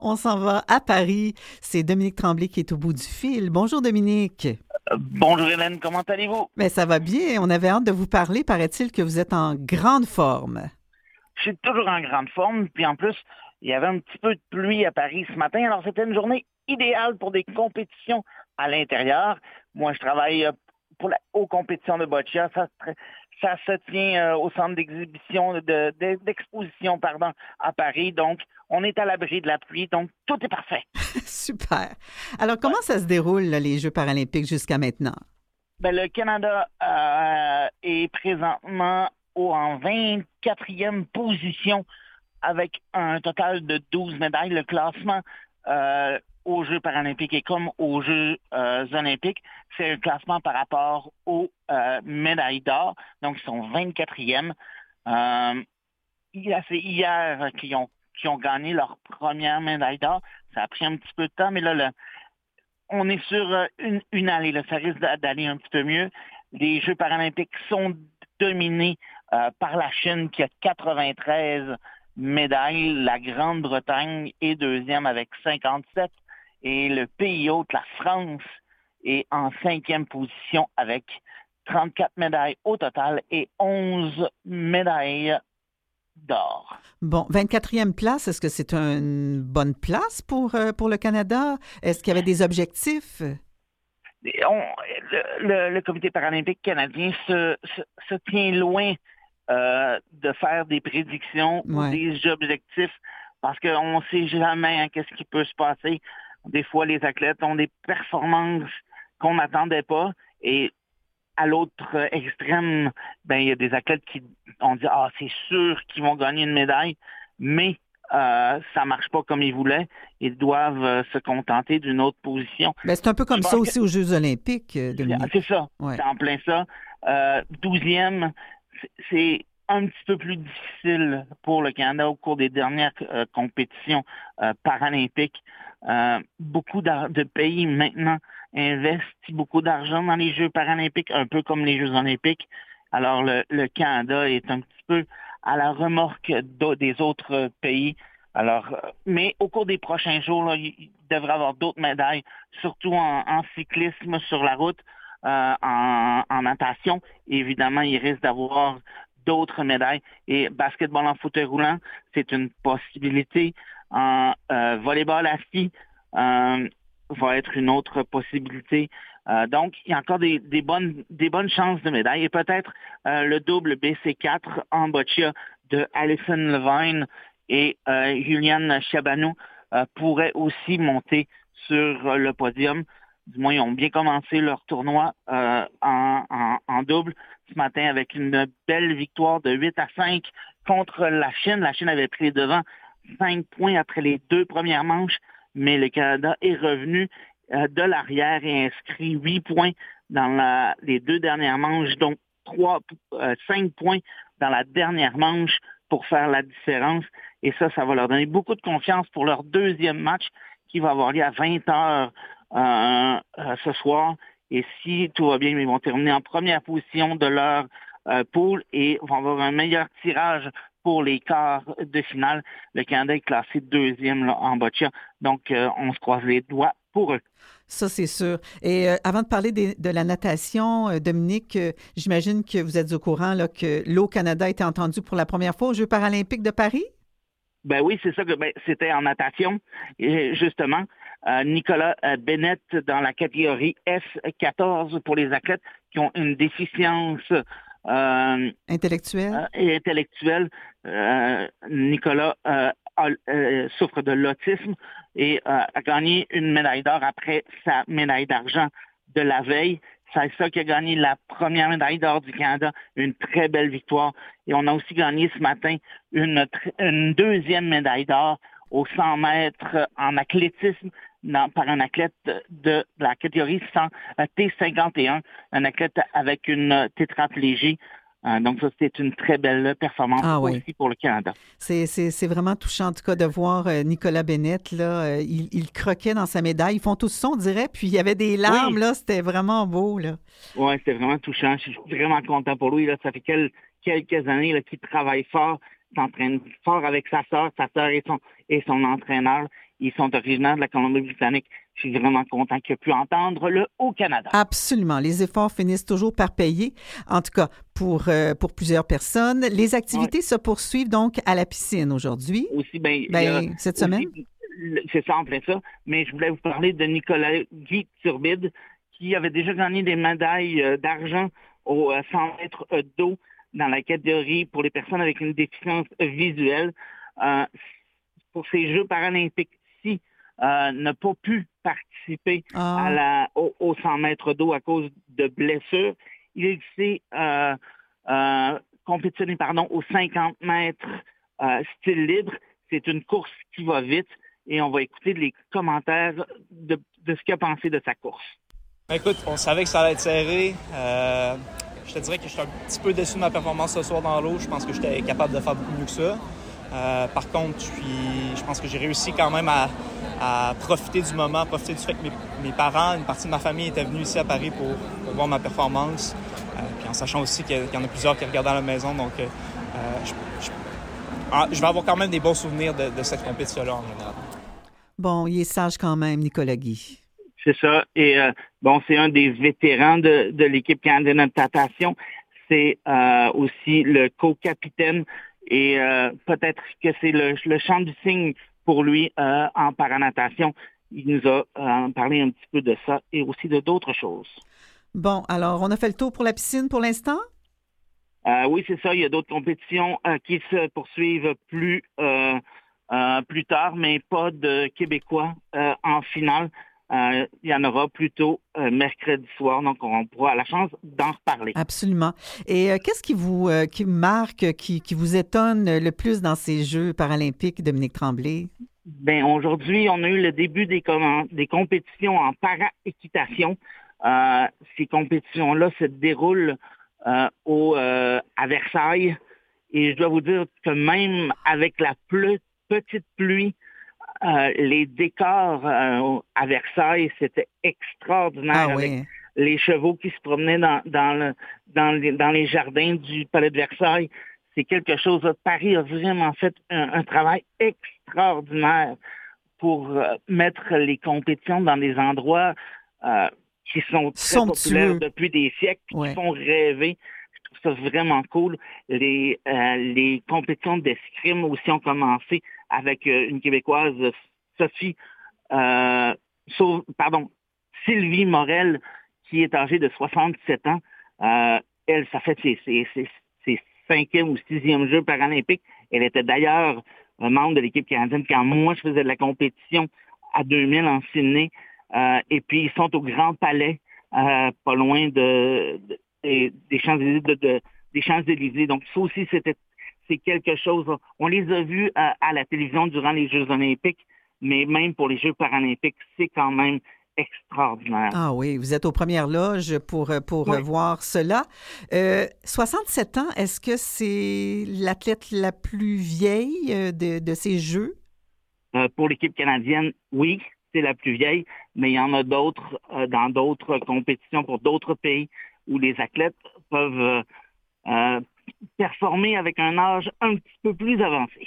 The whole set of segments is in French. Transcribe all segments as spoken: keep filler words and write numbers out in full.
On s'en va à Paris. C'est Dominique Tremblay qui est au bout du fil. Bonjour Dominique. Euh, bonjour Hélène, comment allez-vous? Ben, ça va bien. On avait hâte de vous parler. Paraît-il que vous êtes en grande forme. Je suis toujours en grande forme, puis en plus, il y avait un petit peu de pluie à Paris ce matin, alors c'était une journée idéale pour des compétitions à l'intérieur. Moi, je travaille euh, pour la, aux compétitions de boccia. Ça, ça se tient euh, au centre d'exhibition, de, de- d'exposition, pardon, à Paris. Donc, on est à l'abri de la pluie, donc tout est parfait. Super. Alors, Ouais. comment ça se déroule, là, les Jeux paralympiques jusqu'à maintenant? Ben, le Canada euh, est présentement au, en vingt-quatrième position avec un total de douze médailles. Le classement euh, aux Jeux paralympiques et comme aux Jeux euh, olympiques, c'est un classement par rapport aux euh, médailles d'or. Donc, ils sont vingt-quatrième. Euh, il y a- c'est hier qu'ils ont, qu'ils ont gagné leur première médaille d'or. Ça a pris un petit peu de temps, mais là, le, on est sur euh, une, une allée. Là. Ça risque d'a- d'aller un petit peu mieux. Les Jeux paralympiques sont dominés euh, par la Chine qui a quatre-vingt-treize médailles. La Grande-Bretagne est deuxième avec cinquante-sept. Et le pays hôte, la France, est en cinquième position avec trente-quatre médailles au total et onze médailles d'or. Bon, vingt-quatrième place, est-ce que c'est une bonne place pour, euh, pour le Canada? Est-ce qu'il y avait des objectifs? Et on- le, le- le Comité paralympique canadien se, se- se tient loin euh, de faire des prédictions ou Ouais. des objectifs parce qu'on ne sait jamais hein, qu'est-ce qui peut se passer. Des fois, les athlètes ont des performances qu'on n'attendait pas et à l'autre euh, extrême, ben il y a des athlètes qui ont dit ah c'est sûr qu'ils vont gagner une médaille, mais euh, ça marche pas comme ils voulaient. Ils doivent euh, se contenter d'une autre position. Ben, c'est un peu Je comme ça pense que aussi aux Jeux olympiques, euh, c'est c'est Dominique. ça, Ouais. c'est en plein ça. Euh, douzième, c'est c'est un petit peu plus difficile pour le Canada au cours des dernières euh, compétitions euh, paralympiques. Euh, beaucoup d'ar- de pays maintenant investissent beaucoup d'argent dans les Jeux paralympiques, un peu comme les Jeux olympiques. Alors le, le Canada est un petit peu à la remorque d'au- des autres pays. Alors, euh, mais au cours des prochains jours, là, il il devrait y avoir d'autres médailles, surtout en, en cyclisme sur la route, euh, en, en natation. Évidemment, il risque d'avoir d'autres médailles. Et basketball en fauteuil roulant, c'est une possibilité. En euh, volleyball assis, euh, va être une autre possibilité. Euh, donc, il y a encore des, des bonnes, des bonnes chances de médailles. Et peut-être euh, le double B C quatre en boccia de Alison Levine et euh, Juliane Chabanou euh, pourrait aussi monter sur euh, le podium. Du moins, ils ont bien commencé leur tournoi euh, en, en, en double ce matin avec une belle victoire de huit à cinq contre la Chine. La Chine avait pris les devants cinq points après les deux premières manches, mais le Canada est revenu euh, de l'arrière et inscrit huit points dans la, les deux dernières manches, donc trois, euh, cinq points dans la dernière manche pour faire la différence. Et ça, ça va leur donner beaucoup de confiance pour leur deuxième match qui va avoir lieu à vingt heures euh, euh, ce soir. Et si tout va bien, ils vont terminer en première position de leur euh, pool et vont avoir un meilleur tirage pour les quarts de finale. Le Canada est classé deuxième là, en boccia. Donc, euh, on se croise les doigts pour eux. Ça, c'est sûr. Et euh, avant de parler des- de la natation, euh, Dominique, euh, j'imagine que vous êtes au courant là, que l'eau Canada a été entendue pour la première fois aux Jeux paralympiques de Paris? Ben oui, c'est ça que ben, c'était en natation. Et justement, euh, Nicolas euh, Bennett dans la catégorie S quatorze pour les athlètes qui ont une déficience euh, Intellectuelle? euh, et intellectuelle. Euh, Nicolas euh, a- euh, souffre de l'autisme et euh, a gagné une médaille d'or après sa médaille d'argent de la veille. C'est ça qui a gagné la première médaille d'or du Canada, une très belle victoire. Et on a aussi gagné ce matin une, tr- une deuxième médaille d'or aux cent mètres en athlétisme dans- par un athlète de la catégorie cent, euh, T cinquante et un, un athlète avec une tétraplégie. Euh, donc ça, c'était une très belle performance Ah oui. aussi pour le Canada. C'est, c'est, c'est vraiment touchant, en tout cas, de voir euh, Nicolas Bennett, là, euh, il, il croquait dans sa médaille. Ils font tous ça, on dirait, puis il y avait des larmes, Oui, là, c'était vraiment beau, là. ouais, c'était vraiment touchant. Je suis vraiment content pour lui. Là. Ça fait quel- quelques années là, qu'il travaille fort, s'entraîne fort avec sa sœur, sa sœur et son, et son entraîneur. Ils sont originaires de la Colombie-Britannique. Je suis vraiment content qu'il ait pu entendre le Haut-Canada. Absolument. Les efforts finissent toujours par payer, en tout cas pour, euh, pour plusieurs personnes. Les activités ouais. se poursuivent donc à la piscine aujourd'hui. Aussi, bien, ben, cette aussi, semaine? C'est ça, en plein ça. Mais je voulais vous parler de Nicolas Guy Turbide, qui avait déjà gagné des médailles euh, d'argent au euh, cent mètres euh, d'eau dans la catégorie pour les personnes avec une déficience visuelle. Euh, pour ces Jeux paralympiques-ci, euh, n'a pas pu participer ah. à la, au, au cent mètres d'eau à cause de blessures. Il s'est euh, euh, compétitionné pardon, aux cinquante mètres euh, style libre. C'est une course qui va vite et on va écouter les commentaires de, de ce qu'il a pensé de sa course. Écoute, on savait que ça allait être serré. Euh, je te dirais que je suis un petit peu déçu de ma performance ce soir dans l'eau. Je pense que j'étais capable de faire beaucoup mieux que ça. Euh, par contre, je, suis, je pense que j'ai réussi quand même à, à profiter du moment, à profiter du fait que mes, mes parents, une partie de ma famille étaient venus ici à Paris pour, pour voir ma performance. Euh, puis en sachant aussi qu'il y en a plusieurs qui regardent à la maison. Donc, euh, je, je, je vais avoir quand même des bons souvenirs de, de cette compétition-là en général. Bon, il est sage quand même, Nicolas Guy. C'est ça. Et euh, bon, c'est un des vétérans de, de l'équipe canadienne de natation. C'est euh, aussi le co-capitaine. Et euh, peut-être que c'est le, le chant du cygne pour lui euh, en paranatation. Il nous a euh, parlé un petit peu de ça et aussi de d'autres choses. Bon, alors, on a fait le tour pour la piscine pour l'instant? Euh, oui, c'est ça. Il y a d'autres compétitions euh, qui se poursuivent plus, euh, euh, plus tard, mais pas de Québécois euh, en finale. Euh, il y en aura plutôt euh, mercredi soir, donc on pourra avoir la chance d'en reparler. Absolument. Et euh, qu'est-ce qui vous euh, qui marque, qui, qui vous étonne le plus dans ces Jeux paralympiques, Dominique Tremblay? Bien, aujourd'hui, on a eu le début des, com- des compétitions en para-équitation. Euh, ces compétitions-là se déroulent euh, au, euh, à Versailles. Et je dois vous dire que même avec la ple- petite pluie, Euh, les décors euh, à Versailles, c'était extraordinaire ah, avec oui. les chevaux qui se promenaient dans, dans, le, dans, les, dans les jardins du Palais de Versailles. C'est quelque chose. Paris a vraiment fait un, un travail extraordinaire pour euh, mettre les compétitions dans des endroits euh, qui sont très Somptueux. populaires depuis des siècles, ouais. qui font rêver. Je trouve ça vraiment cool. Les, euh, les compétitions d'escrime aussi ont commencé avec euh, une Québécoise, Sophie, euh, Sau- pardon, Sylvie Morel, qui est âgée de soixante-sept ans. Euh, elle, ça fait ses, ses, ses, ses cinquième ou sixième Jeux paralympiques. Elle était d'ailleurs un membre de l'équipe canadienne quand moi, je faisais de la compétition à deux mille en Sydney. Euh, et puis, ils sont au Grand Palais, euh, pas loin de, de, de des Champs-Élysées. De, de, des Champs-Élysées. Donc, ça aussi, c'était c'est quelque chose. On les a vus à, à la télévision durant les Jeux olympiques, mais même pour les Jeux paralympiques, c'est quand même extraordinaire. Ah oui, vous êtes aux premières loges pour, pour oui. voir cela. Euh, soixante-sept ans, est-ce que c'est l'athlète la plus vieille de, de ces Jeux? Euh, pour l'équipe canadienne, oui, c'est la plus vieille, mais il y en a d'autres euh, dans d'autres compétitions pour d'autres pays où les athlètes peuvent euh, euh, performer avec un âge un petit peu plus avancé.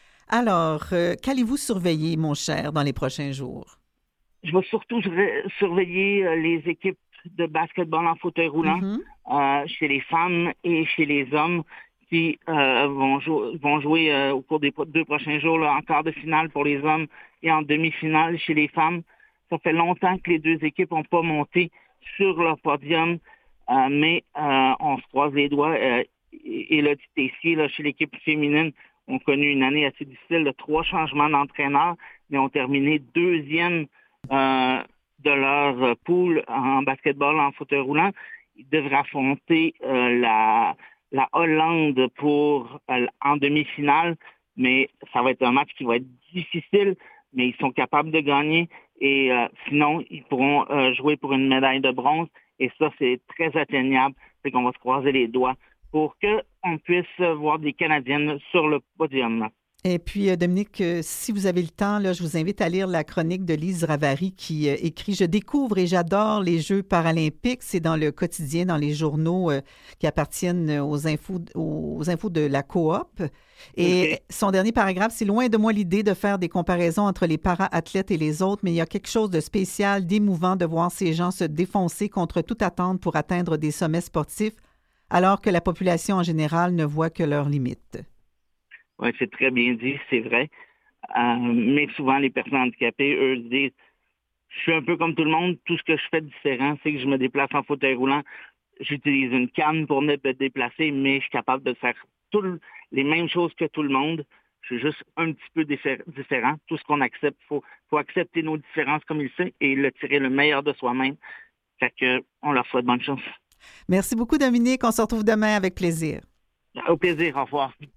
Alors, euh, qu'allez-vous surveiller, mon cher, dans les prochains jours? Je vais surtout surveiller euh, les équipes de basketball en fauteuil roulant mm-hmm. euh, chez les femmes et chez les hommes qui euh, vont, jou- vont jouer euh, au cours des deux prochains jours là, en quart de finale pour les hommes et en demi-finale chez les femmes. Ça fait longtemps que les deux équipes n'ont pas monté sur leur podium, euh, mais euh, on se croise les doigts. Euh, et là, Tessier, là, chez l'équipe féminine, ont connu une année assez difficile, de trois changements d'entraîneur, mais ont terminé deuxième euh, de leur poule en basketball en fauteuil roulant. Ils devraient affronter euh, la, la Hollande pour euh, en demi-finale, mais ça va être un match qui va être difficile, mais ils sont capables de gagner. Et euh, sinon, ils pourront euh, jouer pour une médaille de bronze. Et ça, c'est très atteignable. C'est qu'on va se croiser les doigts pour qu'on puisse voir des Canadiennes sur le podium. Et puis, Dominique, si vous avez le temps, là, je vous invite à lire la chronique de Lise Ravary qui euh, écrit « Je découvre et j'adore les Jeux paralympiques ». C'est dans le quotidien, dans les journaux euh, qui appartiennent aux infos, aux infos de la coop. Et okay. Son dernier paragraphe, c'est « Loin de moi l'idée de faire des comparaisons entre les para-athlètes et les autres, mais il y a quelque chose de spécial, d'émouvant de voir ces gens se défoncer contre toute attente pour atteindre des sommets sportifs, alors que la population en général ne voit que leurs limites. » Oui, c'est très bien dit, c'est vrai. Euh, mais souvent, les personnes handicapées, eux, se disent, je suis un peu comme tout le monde, tout ce que je fais de différent, c'est que je me déplace en fauteuil roulant, j'utilise une canne pour me déplacer, mais je suis capable de faire toutes les mêmes choses que tout le monde. Je suis juste un petit peu diffé- différent. Tout ce qu'on accepte, il faut, faut accepter nos différences comme il sait et le tirer le meilleur de soi-même. Fait que, on leur souhaite bonne chance. Merci beaucoup, Dominique. On se retrouve demain avec plaisir. Au plaisir. Au revoir.